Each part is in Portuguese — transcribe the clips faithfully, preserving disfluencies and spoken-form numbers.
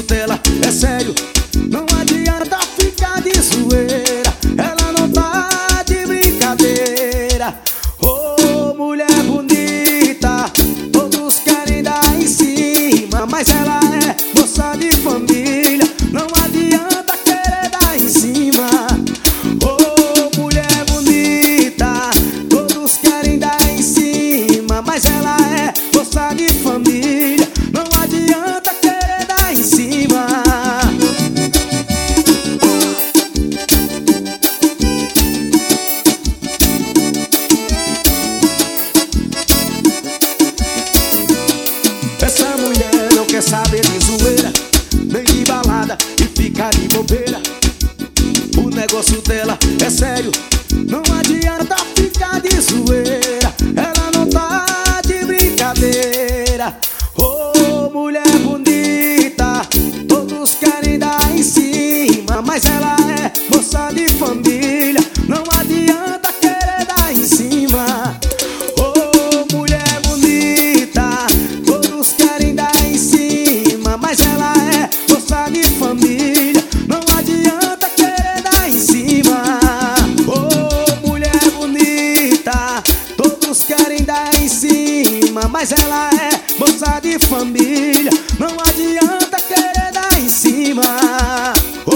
dela é sério, não adianta ficar de zoeira. Ela não tá de brincadeira. Ô, mulher bonita, todos querem dar em cima, mas ela é moça de família, não adianta querer dar em cima. Ô, mulher bonita, todos querem dar em cima, mas ela é moça de família, não adianta querer dar em cima. Essa mulher não quer saber de zoeira, nem de balada e fica de bobeira. O negócio dela é sério, não adianta ficar de zoeira. Ela não tá de brincadeira. Ô, mulher bonita, todos querem dar em cima, mas ela é moça de família, não adianta querer dar em cima. Ô, mulher bonita, todos querem dar em cima, mas ela é moça de família, não adianta querer dar em cima. Ô, mulher bonita, todos querem dar em cima, mas ela é moça de família, não adianta querer dar em cima.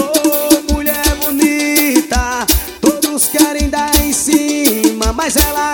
Ô, mulher bonita, todos querem dar em cima, mas ela